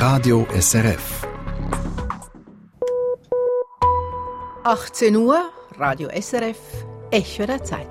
Radio SRF. 18 Uhr, Radio SRF, Echo der Zeit.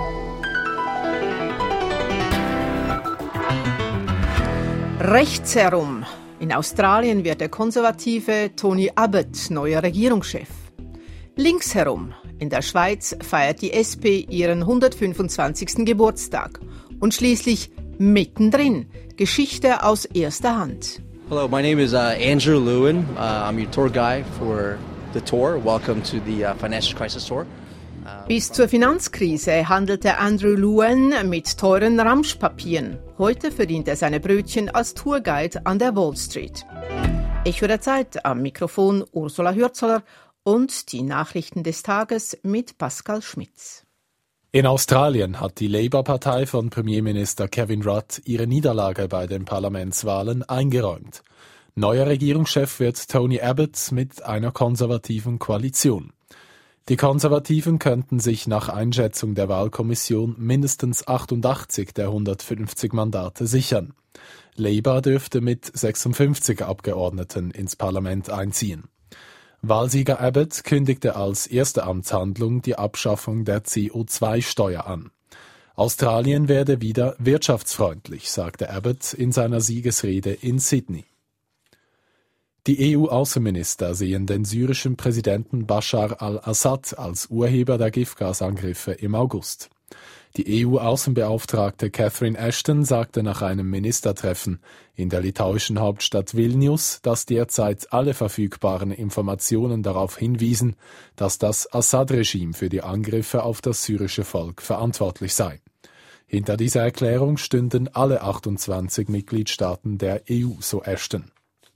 Rechts herum. In Australien wird der konservative Tony Abbott neuer Regierungschef. Links herum. In der Schweiz feiert die SP ihren 125. Geburtstag. Und schließlich mittendrin. Geschichte aus erster Hand. Hello, my name is Andrew Lewin. I'm your tour guide for the tour. Welcome to the Financial Crisis Tour. Bis zur Finanzkrise handelte Andrew Lewin mit teuren Ramschpapieren. Heute verdient er seine Brötchen als Tourguide an der Wall Street. Echo der Zeit, am Mikrofon Ursula Hürzeler und die Nachrichten des Tages mit Pascal Schmitz. In Australien hat die Labour-Partei von Premierminister Kevin Rudd ihre Niederlage bei den Parlamentswahlen eingeräumt. Neuer Regierungschef wird Tony Abbott mit einer konservativen Koalition. Die Konservativen könnten sich nach Einschätzung der Wahlkommission mindestens 88 der 150 Mandate sichern. Labour dürfte mit 56 Abgeordneten ins Parlament einziehen. Wahlsieger Abbott kündigte als erste Amtshandlung die Abschaffung der CO2-Steuer an. Australien werde wieder wirtschaftsfreundlich, sagte Abbott in seiner Siegesrede in Sydney. Die EU-Außenminister sehen den syrischen Präsidenten Bashar al-Assad als Urheber der Giftgasangriffe im August. Die EU-Außenbeauftragte Catherine Ashton sagte nach einem Ministertreffen in der litauischen Hauptstadt Vilnius, dass derzeit alle verfügbaren Informationen darauf hinwiesen, dass das Assad-Regime für die Angriffe auf das syrische Volk verantwortlich sei. Hinter dieser Erklärung stünden alle 28 Mitgliedstaaten der EU, so Ashton.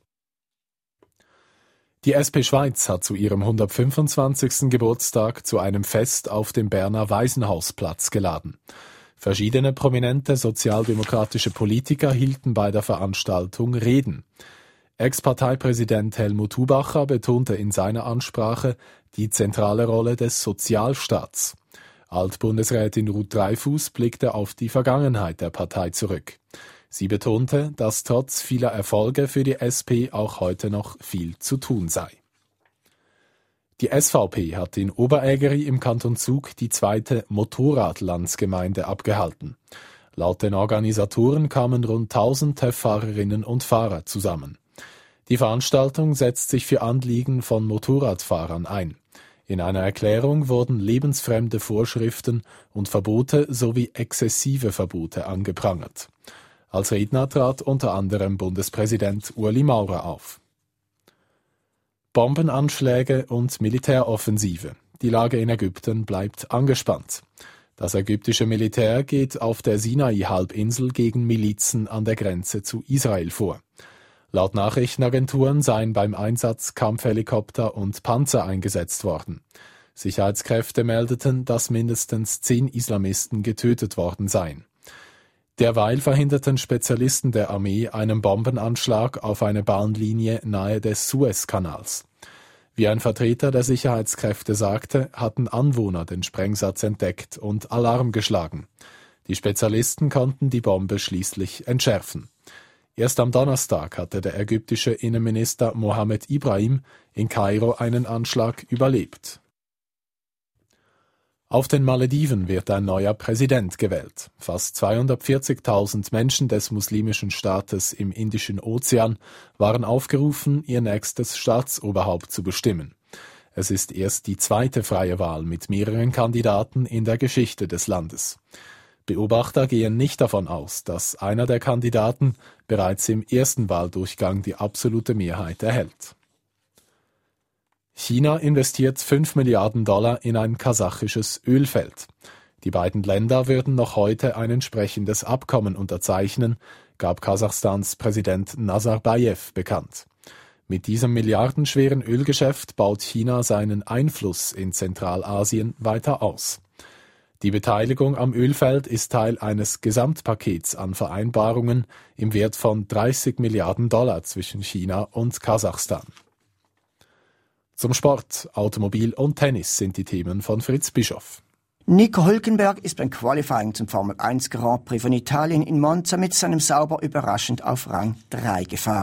Die SP Schweiz hat zu ihrem 125. Geburtstag zu einem Fest auf dem Berner Waisenhausplatz geladen. Verschiedene prominente sozialdemokratische Politiker hielten bei der Veranstaltung Reden. Ex-Parteipräsident Helmut Hubacher betonte in seiner Ansprache die zentrale Rolle des Sozialstaats. Altbundesrätin Ruth Dreifuss blickte auf die Vergangenheit der Partei zurück. Sie betonte, dass trotz vieler Erfolge für die SP auch heute noch viel zu tun sei. Die SVP hat in Oberägeri im Kanton Zug die zweite Motorradlandsgemeinde abgehalten. Laut den Organisatoren kamen rund 1000 TÜV-Fahrerinnen und Fahrer zusammen. Die Veranstaltung setzt sich für Anliegen von Motorradfahrern ein. In einer Erklärung wurden lebensfremde Vorschriften und Verbote sowie exzessive Verbote angeprangert. Als Redner trat unter anderem Bundespräsident Ueli Maurer auf. Bombenanschläge und Militäroffensive. Die Lage in Ägypten bleibt angespannt. Das ägyptische Militär geht auf der Sinai-Halbinsel gegen Milizen an der Grenze zu Israel vor. Laut Nachrichtenagenturen seien beim Einsatz Kampfhelikopter und Panzer eingesetzt worden. Sicherheitskräfte meldeten, dass mindestens 10 Islamisten getötet worden seien. Derweil verhinderten Spezialisten der Armee einen Bombenanschlag auf eine Bahnlinie nahe des Suezkanals. Wie ein Vertreter der Sicherheitskräfte sagte, hatten Anwohner den Sprengsatz entdeckt und Alarm geschlagen. Die Spezialisten konnten die Bombe schließlich entschärfen. Erst am Donnerstag hatte der ägyptische Innenminister Mohammed Ibrahim in Kairo einen Anschlag überlebt. Auf den Malediven wird ein neuer Präsident gewählt. Fast 240.000 Menschen des muslimischen Staates im Indischen Ozean waren aufgerufen, ihr nächstes Staatsoberhaupt zu bestimmen. Es ist erst die zweite freie Wahl mit mehreren Kandidaten in der Geschichte des Landes. Beobachter gehen nicht davon aus, dass einer der Kandidaten bereits im ersten Wahldurchgang die absolute Mehrheit erhält. China investiert $5 Milliarden in ein kasachisches Ölfeld. Die beiden Länder würden noch heute ein entsprechendes Abkommen unterzeichnen, gab Kasachstans Präsident Nazarbayev bekannt. Mit diesem milliardenschweren Ölgeschäft baut China seinen Einfluss in Zentralasien weiter aus. Die Beteiligung am Ölfeld ist Teil eines Gesamtpakets an Vereinbarungen im Wert von $30 Milliarden zwischen China und Kasachstan. Zum Sport, Automobil und Tennis sind die Themen von Fritz Bischoff. Nico Hülkenberg ist beim Qualifying zum Formel 1 Grand Prix von Italien in Monza mit seinem Sauber überraschend auf Rang 3 gefahren.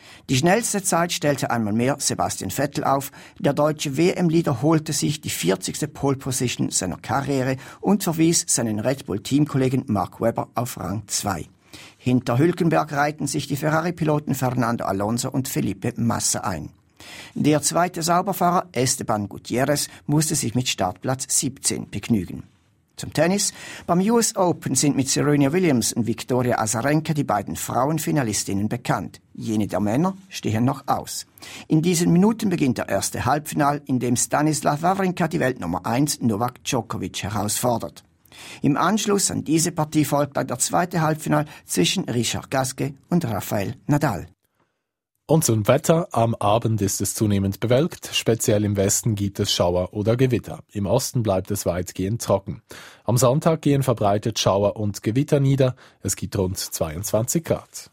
Die schnellste Zeit stellte einmal mehr Sebastian Vettel auf. Der deutsche WM-Leader holte sich die 40. Pole-Position seiner Karriere und verwies seinen Red Bull-Teamkollegen Mark Webber auf Rang 2. Hinter Hülkenberg reihten sich die Ferrari-Piloten Fernando Alonso und Felipe Massa ein. Der zweite Sauberfahrer Esteban Gutierrez musste sich mit Startplatz 17 begnügen. Zum Tennis. Beim US Open sind mit Serena Williams und Viktoria Azarenka die beiden Frauenfinalistinnen bekannt. Jene der Männer stehen noch aus. In diesen Minuten beginnt der erste Halbfinal, in dem Stanislav Wawrinka die Weltnummer 1 Novak Djokovic herausfordert. Im Anschluss an diese Partie folgt dann der zweite Halbfinal zwischen Richard Gasquet und Rafael Nadal. Und zum Wetter. Am Abend ist es zunehmend bewölkt. Speziell im Westen gibt es Schauer oder Gewitter. Im Osten bleibt es weitgehend trocken. Am Sonntag gehen verbreitet Schauer und Gewitter nieder. Es gibt rund 22 Grad.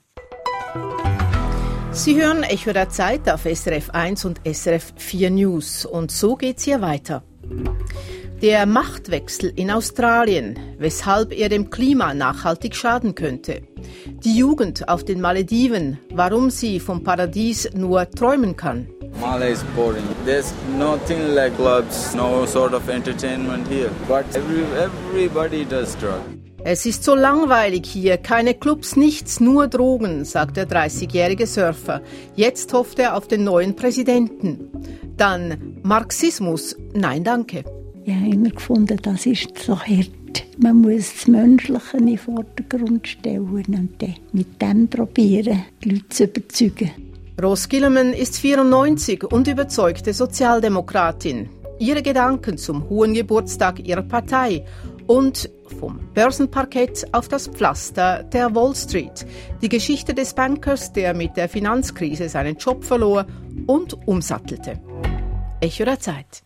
Sie hören Echo der Zeit auf SRF 1 und SRF 4 News. Und so geht's hier weiter. Der Machtwechsel in Australien, weshalb er dem Klima nachhaltig schaden könnte. Die Jugend auf den Malediven, warum sie vom Paradies nur träumen kann. Malé is boring. There's nothing like clubs, no sort of entertainment here. But everybody does drugs. Es ist so langweilig hier, keine Clubs, nichts, nur Drogen, sagt der 30-jährige Surfer. Jetzt hofft er auf den neuen Präsidenten. Dann Marxismus, nein danke. Ich habe immer gefunden, das ist so hart. Man muss das Menschliche in den Vordergrund stellen und dann mit dem probieren, die Leute zu überzeugen. Ros Gilliman ist 94 und überzeugte Sozialdemokratin. Ihre Gedanken zum hohen Geburtstag ihrer Partei und vom Börsenparkett auf das Pflaster der Wall Street. Die Geschichte des Bankers, der mit der Finanzkrise seinen Job verlor und umsattelte. Echo der Zeit.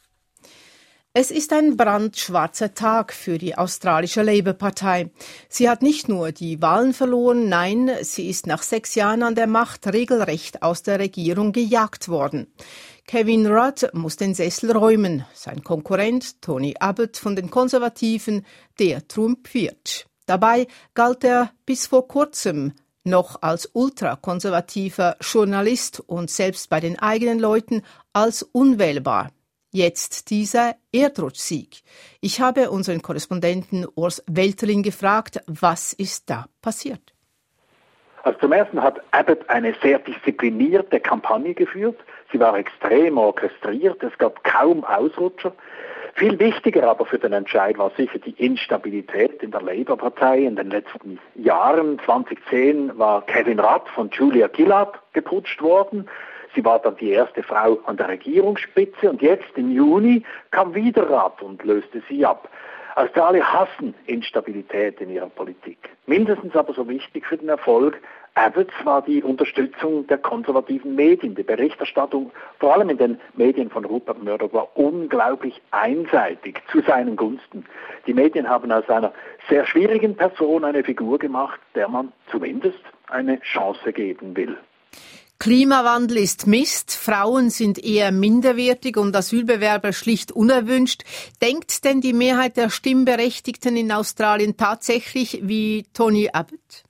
Es ist ein brandschwarzer Tag für die australische Labour-Partei. Sie hat nicht nur die Wahlen verloren, nein, sie ist nach 6 Jahren an der Macht regelrecht aus der Regierung gejagt worden. Kevin Rudd muss den Sessel räumen. Sein Konkurrent Tony Abbott von den Konservativen, der triumphiert. Dabei galt er bis vor kurzem noch als ultrakonservativer Journalist und selbst bei den eigenen Leuten als unwählbar. Jetzt dieser Erdrutschsieg. Ich habe unseren Korrespondenten Urs Welterling gefragt, was ist da passiert? Also zum Ersten hat Abbott eine sehr disziplinierte Kampagne geführt. Sie war extrem orchestriert, es gab kaum Ausrutscher. Viel wichtiger aber für den Entscheid war sicher die Instabilität in der Labour-Partei in den letzten Jahren. 2010 war Kevin Rudd von Julia Gillard geputscht worden. Sie war dann die erste Frau an der Regierungsspitze und jetzt im Juni kam wieder Rudd und löste sie ab. Australier hassen Instabilität in ihrer Politik. Mindestens aber so wichtig für den Erfolg Abbotts war die Unterstützung der konservativen Medien. Die Berichterstattung, vor allem in den Medien von Rupert Murdoch, war unglaublich einseitig zu seinen Gunsten. Die Medien haben aus einer sehr schwierigen Person eine Figur gemacht, der man zumindest eine Chance geben will. Klimawandel ist Mist, Frauen sind eher minderwertig und Asylbewerber schlicht unerwünscht. Denkt denn die Mehrheit der Stimmberechtigten in Australien tatsächlich wie Tony Abbott?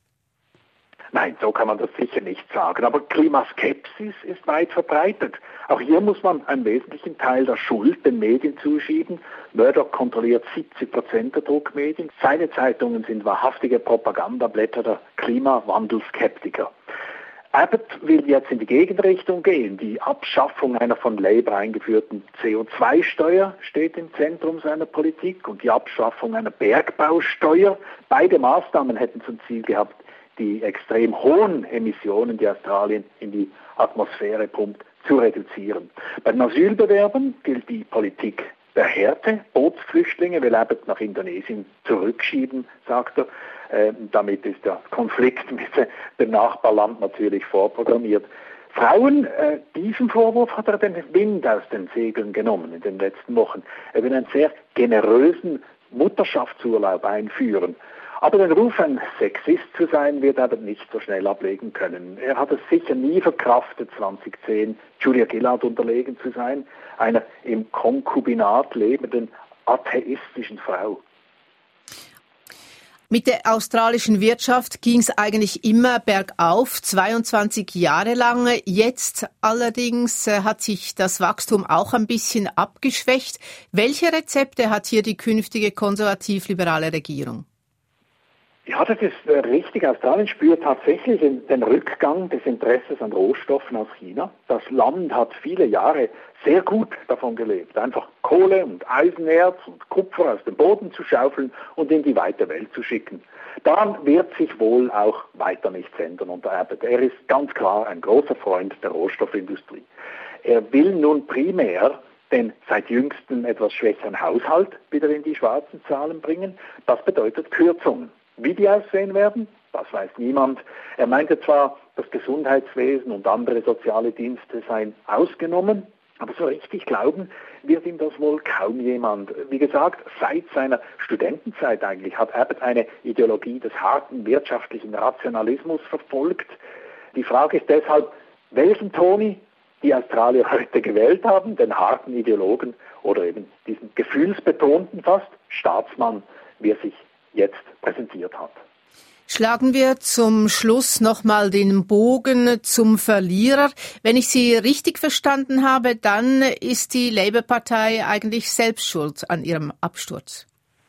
Nein, so kann man das sicher nicht sagen. Aber Klimaskepsis ist weit verbreitet. Auch hier muss man einen wesentlichen Teil der Schuld den Medien zuschieben. Murdoch kontrolliert 70% der Druckmedien. Seine Zeitungen sind wahrhaftige Propagandablätter der Klimawandelskeptiker. Abbott will jetzt in die Gegenrichtung gehen. Die Abschaffung einer von Labour eingeführten CO2-Steuer steht im Zentrum seiner Politik und die Abschaffung einer Bergbausteuer. Beide Maßnahmen hätten zum Ziel gehabt, die extrem hohen Emissionen, die Australien in die Atmosphäre pumpt, zu reduzieren. Bei den Asylbewerbern gilt die Politik der Härte. Bootsflüchtlinge will Abbott nach Indonesien zurückschieben, sagt er. Damit ist der Konflikt mit dem Nachbarland natürlich vorprogrammiert. Frauen, diesen Vorwurf hat er den Wind aus den Segeln genommen in den letzten Wochen. Er will einen sehr generösen Mutterschaftsurlaub einführen. Aber den Ruf, ein Sexist zu sein, wird er nicht so schnell ablegen können. Er hat es sicher nie verkraftet, 2010 Julia Gillard unterlegen zu sein, einer im Konkubinat lebenden atheistischen Frau. Mit der australischen Wirtschaft ging es eigentlich immer bergauf, 22 Jahre lang. Jetzt allerdings hat sich das Wachstum auch ein bisschen abgeschwächt. Welche Rezepte hat hier die künftige konservativ-liberale Regierung? Ja, das ist richtig. Australien spürt tatsächlich den Rückgang des Interesses an Rohstoffen aus China. Das Land hat viele Jahre sehr gut davon gelebt, einfach Kohle und Eisenerz und Kupfer aus dem Boden zu schaufeln und in die weite Welt zu schicken. Daran wird sich wohl auch weiter nichts ändern unter Abbott. Er ist ganz klar ein großer Freund der Rohstoffindustrie. Er will nun primär den seit jüngstem etwas schwächeren Haushalt wieder in die schwarzen Zahlen bringen. Das bedeutet Kürzungen. Wie die aussehen werden, das weiß niemand. Er meinte zwar, das Gesundheitswesen und andere soziale Dienste seien ausgenommen, aber so richtig glauben wird ihm das wohl kaum jemand. Wie gesagt, seit seiner Studentenzeit eigentlich hat Abbott eine Ideologie des harten wirtschaftlichen Rationalismus verfolgt. Die Frage ist deshalb, welchen Tony die Australier heute gewählt haben, den harten Ideologen oder eben diesen gefühlsbetonten fast Staatsmann, wie er sich jetzt präsentiert hat. Schlagen wir zum Schluss nochmal den Bogen zum Verlierer. Wenn ich Sie richtig verstanden habe, dann ist die Labour-Partei eigentlich selbst schuld an ihrem Absturz.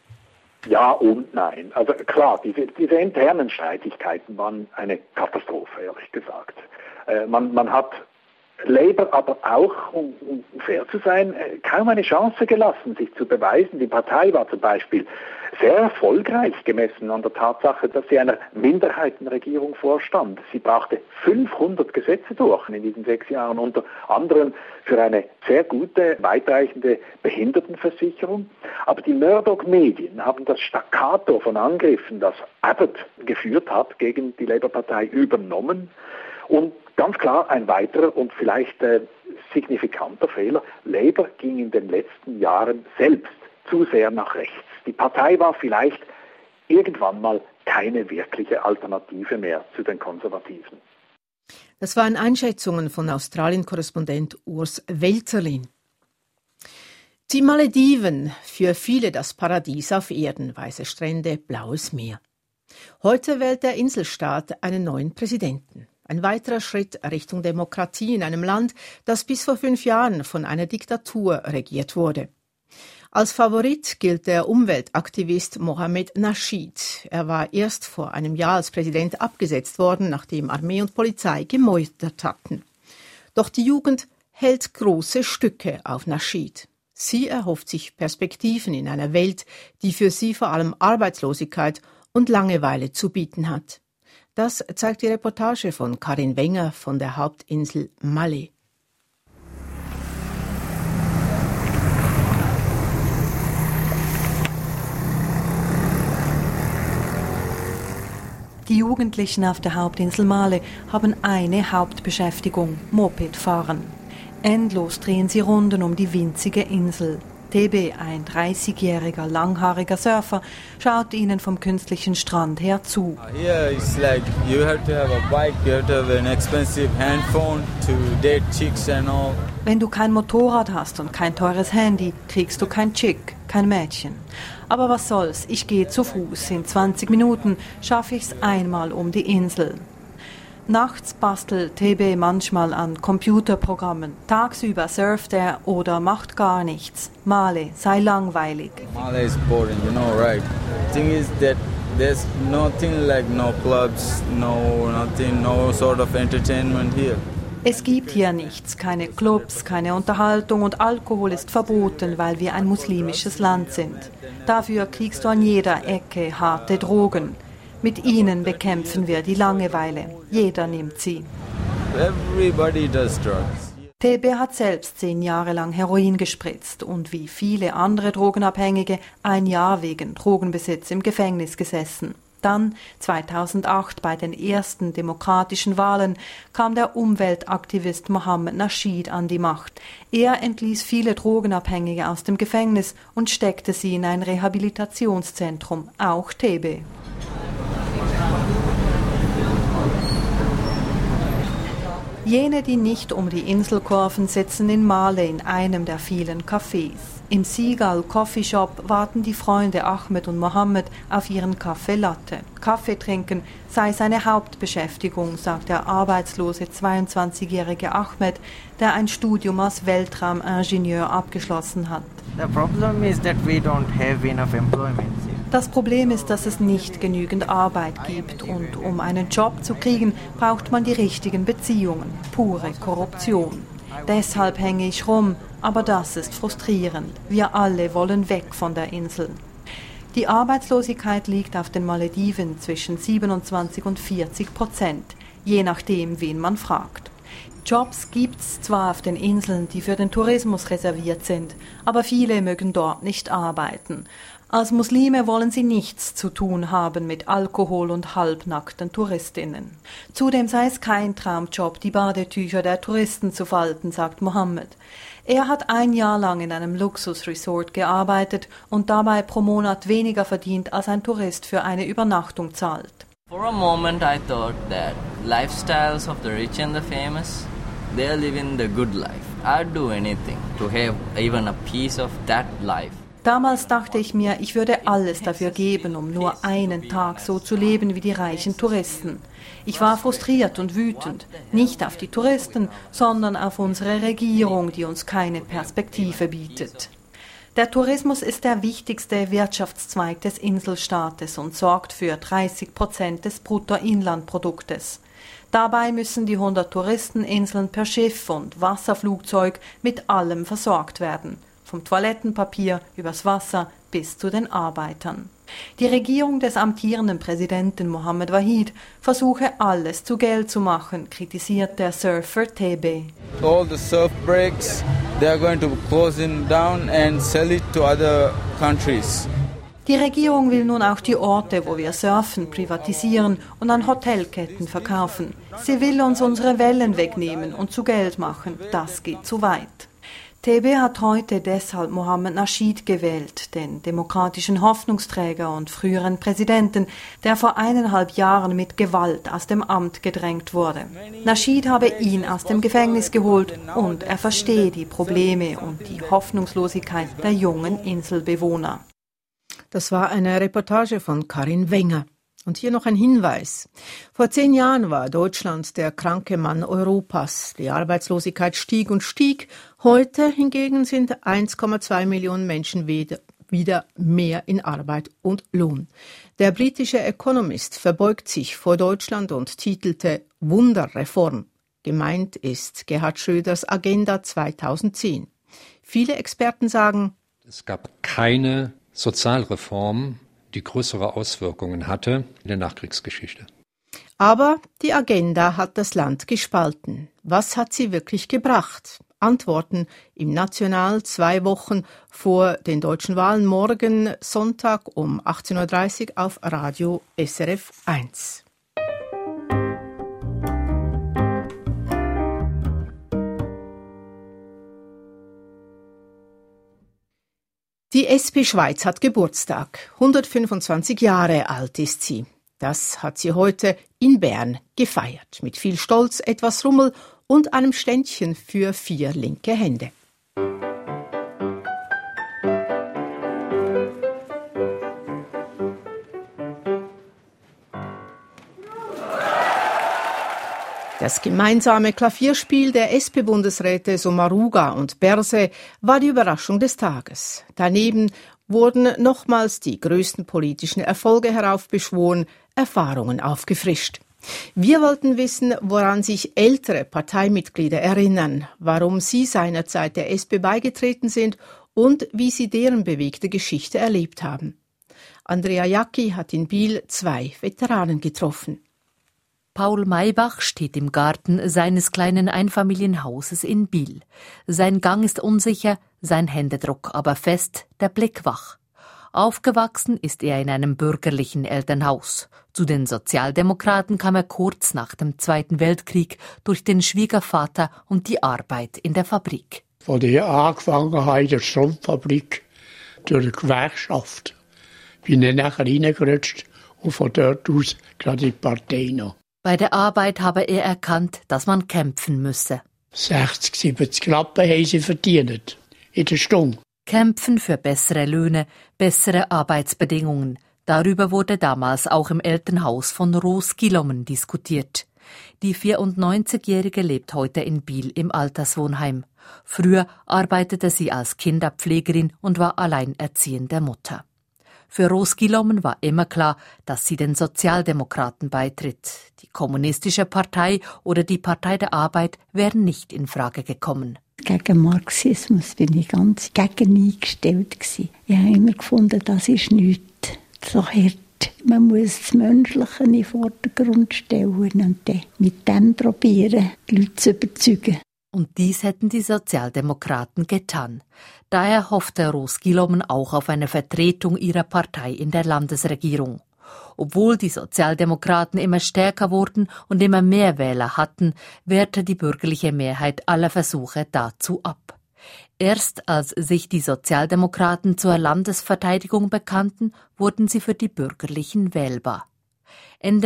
Ja und nein. Also klar, diese internen Streitigkeiten waren eine Katastrophe, ehrlich gesagt. Man hat Labour aber auch, um fair zu sein, kaum eine Chance gelassen, sich zu beweisen. Die Partei war zum Beispiel sehr erfolgreich gemessen an der Tatsache, dass sie einer Minderheitenregierung vorstand. Sie brachte 500 Gesetze durch in diesen 6 Jahren, unter anderem für eine sehr gute, weitreichende Behindertenversicherung. Aber die Murdoch-Medien haben das Staccato von Angriffen, das Abbott geführt hat, gegen die Labour-Partei übernommen. Und ganz klar ein weiterer und vielleicht signifikanter Fehler. Labour ging in den letzten Jahren selbst zu sehr nach rechts. Die Partei war vielleicht irgendwann mal keine wirkliche Alternative mehr zu den Konservativen. Das waren Einschätzungen von Australien-Korrespondent Urs Welterlin. Die Malediven, für viele das Paradies auf Erden, weiße Strände, blaues Meer. Heute wählt der Inselstaat einen neuen Präsidenten. Ein weiterer Schritt Richtung Demokratie in einem Land, das bis vor 5 Jahren von einer Diktatur regiert wurde. Als Favorit gilt der Umweltaktivist Mohamed Nasheed. Er war erst vor einem Jahr als Präsident abgesetzt worden, nachdem Armee und Polizei gemeutert hatten. Doch die Jugend hält große Stücke auf Nasheed. Sie erhofft sich Perspektiven in einer Welt, die für sie vor allem Arbeitslosigkeit und Langeweile zu bieten hat. Das zeigt die Reportage von Karin Wenger von der Hauptinsel Malé. Die Jugendlichen auf der Hauptinsel Malé haben eine Hauptbeschäftigung: Mopedfahren. Endlos drehen sie Runden um die winzige Insel. TB, ein 30-jähriger langhaariger Surfer, schaut ihnen vom künstlichen Strand her zu. Here it's like you have to have a bike, you have to have an expensive handphone to date chicks and all. Wenn du kein Motorrad hast und kein teures Handy, kriegst du kein Chick, kein Mädchen. Aber was soll's, ich gehe zu Fuß. In 20 Minuten schaffe ich's einmal um die Insel. Nachts bastelt TB manchmal an Computerprogrammen. Tagsüber surft er oder macht gar nichts. Malé sei langweilig. Malé is boring, you know, right? The thing is that there's nothing like no clubs, no sort of entertainment here. Es gibt hier nichts, keine Clubs, keine Unterhaltung und Alkohol ist verboten, weil wir ein muslimisches Land sind. Dafür kriegst du an jeder Ecke harte Drogen. Mit ihnen bekämpfen wir die Langeweile. Jeder nimmt sie. Everybody does drugs. TB hat selbst 10 Jahre lang Heroin gespritzt und wie viele andere Drogenabhängige 1 Jahr wegen Drogenbesitz im Gefängnis gesessen. Dann, 2008, bei den ersten demokratischen Wahlen, kam der Umweltaktivist Mohamed Nasheed an die Macht. Er entließ viele Drogenabhängige aus dem Gefängnis und steckte sie in ein Rehabilitationszentrum, auch TB. Jene, die nicht um die Insel kurven, sitzen in Malé in einem der vielen Cafés. Im Seagull Coffee Shop warten die Freunde Ahmed und Mohammed auf ihren Kaffee Latte. Kaffee trinken sei seine Hauptbeschäftigung, sagt der arbeitslose 22-jährige Ahmed, der ein Studium als Weltraumingenieur abgeschlossen hat. Das Problem ist, dass es nicht genügend Arbeit gibt und um einen Job zu kriegen, braucht man die richtigen Beziehungen. Pure Korruption. Deshalb hänge ich rum, aber das ist frustrierend. Wir alle wollen weg von der Insel. Die Arbeitslosigkeit liegt auf den Malediven zwischen 27% und 40%, je nachdem, wen man fragt. Jobs gibt's zwar auf den Inseln, die für den Tourismus reserviert sind, aber viele mögen dort nicht arbeiten. Als Muslime wollen sie nichts zu tun haben mit Alkohol und halbnackten Touristinnen. Zudem sei es kein Traumjob, die Badetücher der Touristen zu falten, sagt Mohammed. Er hat 1 Jahr lang in einem Luxusresort gearbeitet und dabei pro Monat weniger verdient, als ein Tourist für eine Übernachtung zahlt. For a moment I thought that lifestyles of the rich and the famous, they're living the good life. I'd do anything to have even a piece of that life. Damals dachte ich mir, ich würde alles dafür geben, um nur einen Tag so zu leben wie die reichen Touristen. Ich war frustriert und wütend, nicht auf die Touristen, sondern auf unsere Regierung, die uns keine Perspektive bietet. Der Tourismus ist der wichtigste Wirtschaftszweig des Inselstaates und sorgt für 30% des Bruttoinlandproduktes. Dabei müssen die 100 Touristeninseln per Schiff und Wasserflugzeug mit allem versorgt werden. Vom Toilettenpapier übers Wasser bis zu den Arbeitern. Die Regierung des amtierenden Präsidenten Mohammed Wahid versuche alles zu Geld zu machen, kritisiert der Surfer TB. All the surf breaks, they are going to close them down and sell it to other countries. Die Regierung will nun auch die Orte, wo wir surfen, privatisieren und an Hotelketten verkaufen. Sie will uns unsere Wellen wegnehmen und zu Geld machen. Das geht zu weit. TB hat heute deshalb Mohammed Nasheed gewählt, den demokratischen Hoffnungsträger und früheren Präsidenten, der vor 1,5 Jahren mit Gewalt aus dem Amt gedrängt wurde. Nasheed habe ihn aus dem Gefängnis geholt und er verstehe die Probleme und die Hoffnungslosigkeit der jungen Inselbewohner. Das war eine Reportage von Karin Wenger. Und hier noch ein Hinweis. Vor 10 Jahren war Deutschland der kranke Mann Europas. Die Arbeitslosigkeit stieg und stieg. Heute hingegen sind 1,2 Millionen Menschen wieder mehr in Arbeit und Lohn. Der britische Economist verbeugt sich vor Deutschland und titelte Wunderreform. Gemeint ist Gerhard Schröders Agenda 2010. Viele Experten sagen, es gab keine Sozialreform, die größere Auswirkungen hatte in der Nachkriegsgeschichte. Aber die Agenda hat das Land gespalten. Was hat sie wirklich gebracht? Antworten im National 2 Wochen vor den deutschen Wahlen morgen Sonntag um 18.30 Uhr auf Radio SRF 1. Die SP Schweiz hat Geburtstag. 125 Jahre alt ist sie. Das hat sie heute in Bern gefeiert. Mit viel Stolz, etwas Rummel und einem Ständchen für 4 linke Hände. Das gemeinsame Klavierspiel der SP-Bundesräte Sommaruga und Berse war die Überraschung des Tages. Daneben wurden nochmals die größten politischen Erfolge heraufbeschworen, Erfahrungen aufgefrischt. Wir wollten wissen, woran sich ältere Parteimitglieder erinnern, warum sie seinerzeit der SP beigetreten sind und wie sie deren bewegte Geschichte erlebt haben. Andrea Jacki hat in Biel 2 Veteranen getroffen. Paul Maybach steht im Garten seines kleinen Einfamilienhauses in Biel. Sein Gang ist unsicher, sein Händedruck aber fest, der Blick wach. Aufgewachsen ist er in einem bürgerlichen Elternhaus. Zu den Sozialdemokraten kam er kurz nach dem Zweiten Weltkrieg durch den Schwiegervater und die Arbeit in der Fabrik. Von der angefangen habe in der Strumpffabrik durch die Gewerkschaft. Bin dann nachher reingerutscht und von dort aus gerade in die Partei noch. Bei der Arbeit habe er erkannt, dass man kämpfen müsse. 60, 70 Rappen haben sie verdient in der Stunde. Kämpfen für bessere Löhne, bessere Arbeitsbedingungen. Darüber wurde damals auch im Elternhaus von Ros Gilommen diskutiert. Die 94-Jährige lebt heute in Biel im Alterswohnheim. Früher arbeitete sie als Kinderpflegerin und war alleinerziehende Mutter. Für Ros Gilommen war immer klar, dass sie den Sozialdemokraten beitritt. Die Kommunistische Partei oder die Partei der Arbeit wären nicht in Frage gekommen. Gegen Marxismus bin ich ganz gegen eingestellt gewesen. Ich habe immer gefunden, das ist nichts. So hart. Man muss das Menschliche in den Vordergrund stellen und dann mit dem probieren, die Leute zu überzeugen. Und dies hätten die Sozialdemokraten getan. Daher hoffte Ros Gilommen auch auf eine Vertretung ihrer Partei in der Landesregierung. Obwohl die Sozialdemokraten immer stärker wurden und immer mehr Wähler hatten, wehrte die bürgerliche Mehrheit alle Versuche dazu ab. Erst als sich die Sozialdemokraten zur Landesverteidigung bekannten, wurden sie für die Bürgerlichen wählbar. Ende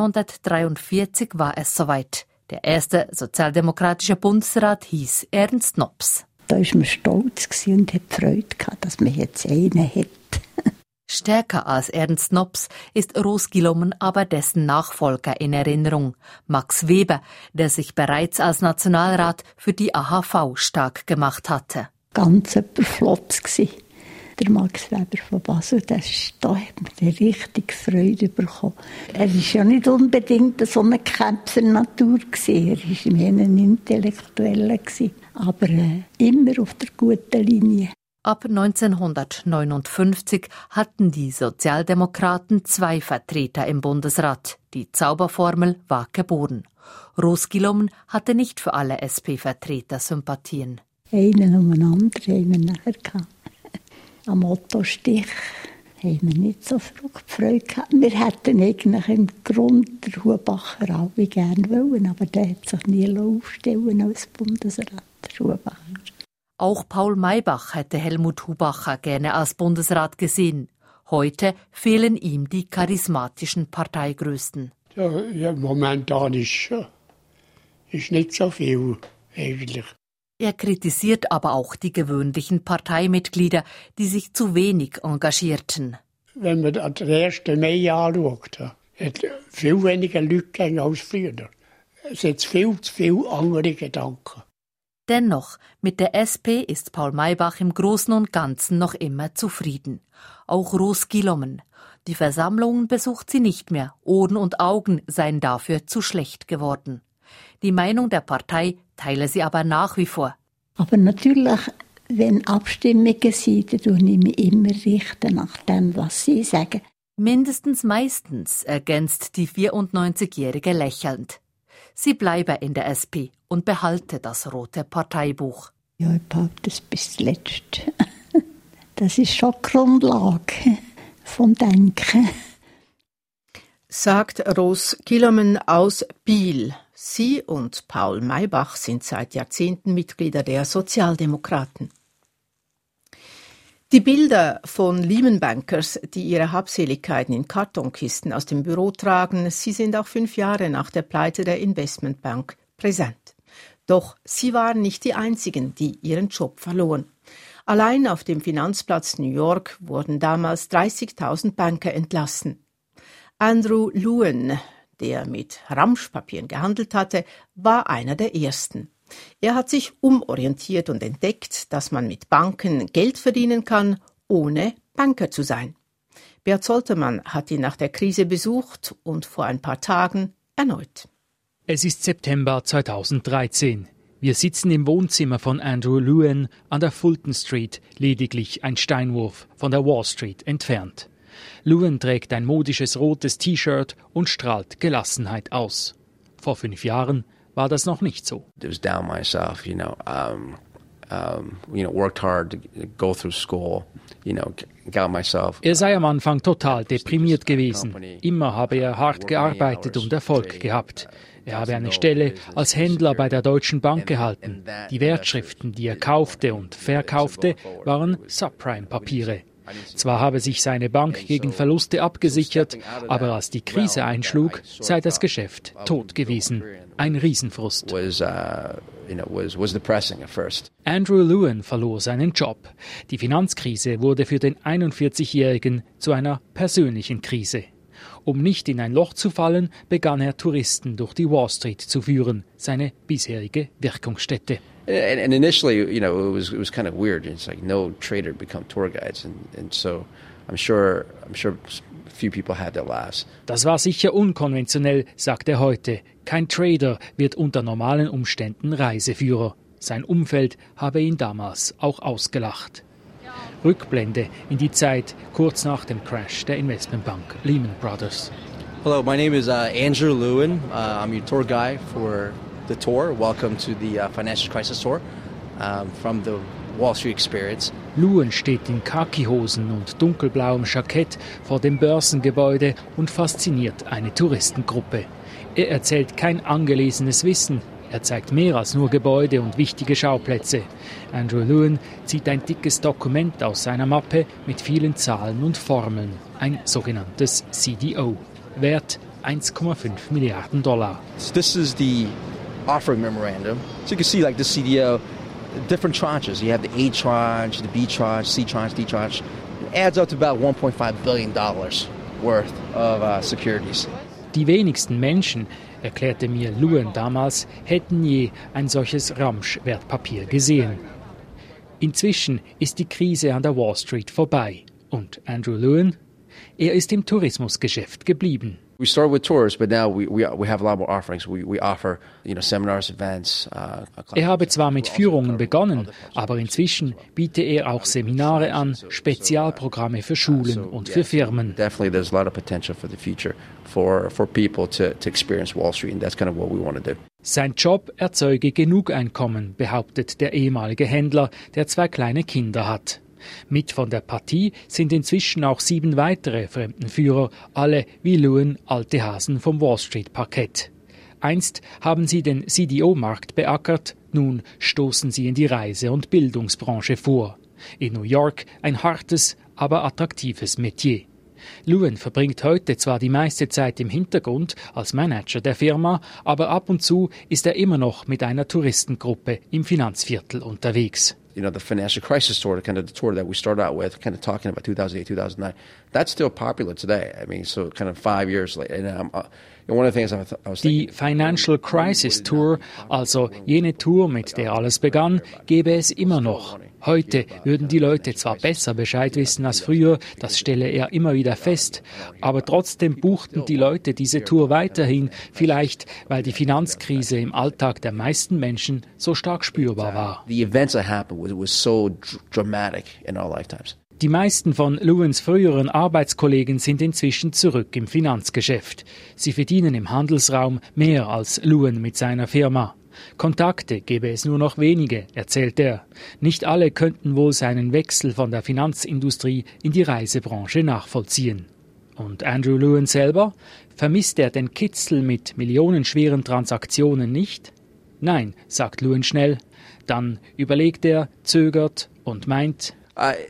1943 war es soweit. Der erste sozialdemokratische Bundesrat hieß Ernst Nops. Da war man stolz und hatte Freude, dass man jetzt einen hat. Stärker als Ernst Nops ist Ros Gilommen aber dessen Nachfolger in Erinnerung, Max Weber, der sich bereits als Nationalrat für die AHV stark gemacht hatte. Ganz flott gsi. Der Max Weber von Basel, da hat man richtig Freude bekommen. Er war ja nicht unbedingt so eine Kämpfernatur, er war mehr ein Intellektueller, aber immer auf der guten Linie. Ab 1959 hatten die Sozialdemokraten 2 Vertreter im Bundesrat. Die Zauberformel war geboren. Ros Gilommen hatte nicht für alle SP-Vertreter Sympathien. Einen um den anderen haben wir nachher gehabt. Am Mottostich haben wir nicht so Freude gehabt. Wir hätten eigentlich im Grunde den Hubacher alle gerne wollen, aber der hat sich nie aufstellen als Bundesrat, der Hubacher. Auch Paul Maybach hätte Helmut Hubacher gerne als Bundesrat gesehen. Heute fehlen ihm die charismatischen Parteigrößten. Ja, momentan ist nicht so viel eigentlich. Er kritisiert aber auch die gewöhnlichen Parteimitglieder, die sich zu wenig engagierten. Wenn man den 1. Mai anschaut, hat viel weniger Leute als früher. Es hat viel zu viele andere Gedanken. Dennoch, mit der SP ist Paul Maybach im Großen und Ganzen noch immer zufrieden. Auch Ros Gilommen. Die Versammlungen besucht sie nicht mehr. Ohren und Augen seien dafür zu schlecht geworden. Die Meinung der Partei teile sie aber nach wie vor. Aber natürlich, wenn Abstimmungen sind, dann tue ich mich immer richten nach dem, was sie sagen. Mindestens meistens, ergänzt die 94-Jährige lächelnd. Sie bleibe in der SP und behalte das rote Parteibuch. Ja, ich behalte es bis zuletzt. Das ist schon die Grundlage vom Denken. Sagt Ros Gilommen aus Biel. Sie und Paul Maybach sind seit Jahrzehnten Mitglieder der Sozialdemokraten. Die Bilder von Lehman Bankers, die ihre Habseligkeiten in Kartonkisten aus dem Büro tragen, sie sind auch 5 Jahre nach der Pleite der Investmentbank präsent. Doch sie waren nicht die einzigen, die ihren Job verloren. Allein auf dem Finanzplatz New York wurden damals 30.000 Banker entlassen. Andrew Lewin, der mit Ramschpapieren gehandelt hatte, war einer der ersten. Er hat sich umorientiert und entdeckt, dass man mit Banken Geld verdienen kann, ohne Banker zu sein. Bert Soltermann hat ihn nach der Krise besucht und vor ein paar Tagen erneut. Es ist September 2013. Wir sitzen im Wohnzimmer von Andrew Lewin an der Fulton Street, lediglich ein Steinwurf von der Wall Street entfernt. Lewin trägt ein modisches rotes T-Shirt und strahlt Gelassenheit aus. Vor 5 Jahren war das noch nicht so. It was down myself, worked hard to go through school, got myself. Er sei am Anfang total deprimiert gewesen. Immer habe er hart gearbeitet und Erfolg gehabt. Er habe eine Stelle als Händler bei der Deutschen Bank gehalten. Die Wertschriften, die er kaufte und verkaufte, waren Subprime-Papiere. Zwar habe sich seine Bank gegen Verluste abgesichert, aber als die Krise einschlug, sei das Geschäft tot gewesen. Ein Riesenfrust. Andrew Lewin verlor seinen Job. Die Finanzkrise wurde für den 41-Jährigen zu einer persönlichen Krise. Um nicht in ein Loch zu fallen, begann er Touristen durch die Wall Street zu führen, seine bisherige Wirkungsstätte. And initially, it was kind of weird. It's like no trader become tour guides, and so I'm sure few people had their laughs. Das war sicher unkonventionell, sagt er heute. Kein Trader wird unter normalen Umständen Reiseführer. Sein Umfeld habe ihn damals auch ausgelacht. Rückblende in die Zeit kurz nach dem Crash der Investmentbank Lehman Brothers. Hello, my name is Andrew Lewin. I'm your tour guy for the tour. Welcome to the Financial Crisis Tour from the Wall Street Experience. Lewin steht in Khakihosen und dunkelblauem Jackett vor dem Börsengebäude und fasziniert eine Touristengruppe. Er erzählt kein angelesenes Wissen. Er zeigt mehr als nur Gebäude und wichtige Schauplätze. Andrew Lewin zieht ein dickes Dokument aus seiner Mappe mit vielen Zahlen und Formeln. Ein sogenanntes CDO. Wert $1,5 Milliarden. This is the offering memorandum. So you can see like the CDO, different tranches. You have the A tranche, the B tranche, C tranche, D tranche. It adds up to about $1.5 billion worth of securities. Die wenigsten Menschen, erklärte mir Lewin damals, hätten je ein solches Ramsch-Wertpapier gesehen. Inzwischen ist die Krise an der Wall Street vorbei. Und Andrew Lewin? Er ist im Tourismusgeschäft geblieben. We started with tours, but now we have a lot more offerings. We offer, seminars, events. Er habe zwar mit Führungen begonnen, aber inzwischen biete er auch Seminare an, Spezialprogramme für Schulen und für Firmen. Definitely, there's a lot of potential for the future for people to experience Wall Street, and that's kind of what we want to do. Sein Job erzeuge genug Einkommen, behauptet der ehemalige Händler, der 2 kleine Kinder hat. Mit von der Partie sind inzwischen auch 7 weitere Fremdenführer, alle wie Lewin alte Hasen vom Wall Street Parkett. Einst haben sie den CDO-Markt beackert, nun stoßen sie in die Reise- und Bildungsbranche vor. In New York ein hartes, aber attraktives Metier. Lewin verbringt heute zwar die meiste Zeit im Hintergrund als Manager der Firma, aber ab und zu ist er immer noch mit einer Touristengruppe im Finanzviertel unterwegs. The Financial Crisis Tour, kind of the tour that we started out with, kind of talking about 2008, 2009, that's still popular today. I mean, so kind of 5 years later. And one of the things I was thinking, die Financial Crisis Tour, also jene Tour, mit der alles begann, gäbe es immer noch. Heute würden die Leute zwar besser Bescheid wissen als früher, das stelle er immer wieder fest, aber trotzdem buchten die Leute diese Tour weiterhin, vielleicht weil die Finanzkrise im Alltag der meisten Menschen so stark spürbar war. The events that happened was so dramatic in our lifetimes. Die meisten von Lewins früheren Arbeitskollegen sind inzwischen zurück im Finanzgeschäft. Sie verdienen im Handelsraum mehr als Lewin mit seiner Firma. Kontakte gäbe es nur noch wenige, erzählt er. Nicht alle könnten wohl seinen Wechsel von der Finanzindustrie in die Reisebranche nachvollziehen. Und Andrew Lewin selber? Vermisst er den Kitzel mit millionenschweren Transaktionen nicht? Nein, sagt Lewin schnell. Dann überlegt er, zögert und meint, I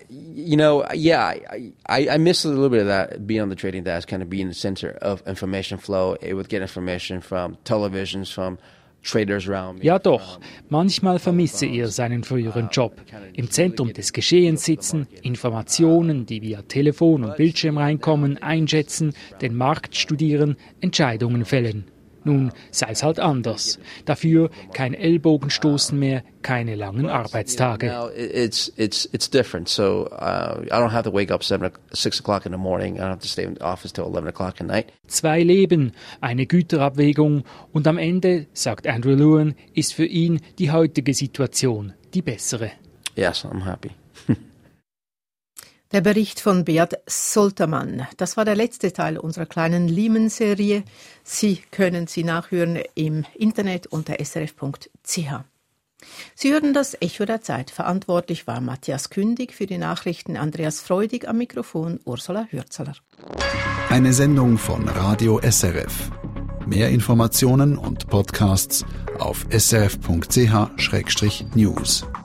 miss a little bit of that, being on the trading desk, kind of being the center of information flow. It would get information from televisions, from traders around me. Ja doch, manchmal vermisse er seinen früheren Job. Im Zentrum des Geschehens sitzen, Informationen, die via Telefon und Bildschirm reinkommen, einschätzen, den Markt studieren, Entscheidungen fällen. Nun sei es halt anders. Dafür kein Ellbogenstoßen mehr, keine langen Arbeitstage. It's different. So I don't have to wake up 6 o'clock in the morning. I don't have to stay in the office till 11 o'clock at night. 2 Leben, eine Güterabwägung und am Ende, sagt Andrew Lewin, ist für ihn die heutige Situation die bessere. Yes, I'm happy. Der Bericht von Beat Soltermann. Das war der letzte Teil unserer kleinen Lehman-Serie. Sie können sie nachhören im Internet unter srf.ch. Sie hören das Echo der Zeit. Verantwortlich war Matthias Kündig, für die Nachrichten Andreas Freudig, am Mikrofon Ursula Hürzeler. Eine Sendung von Radio SRF. Mehr Informationen und Podcasts auf srf.ch/news.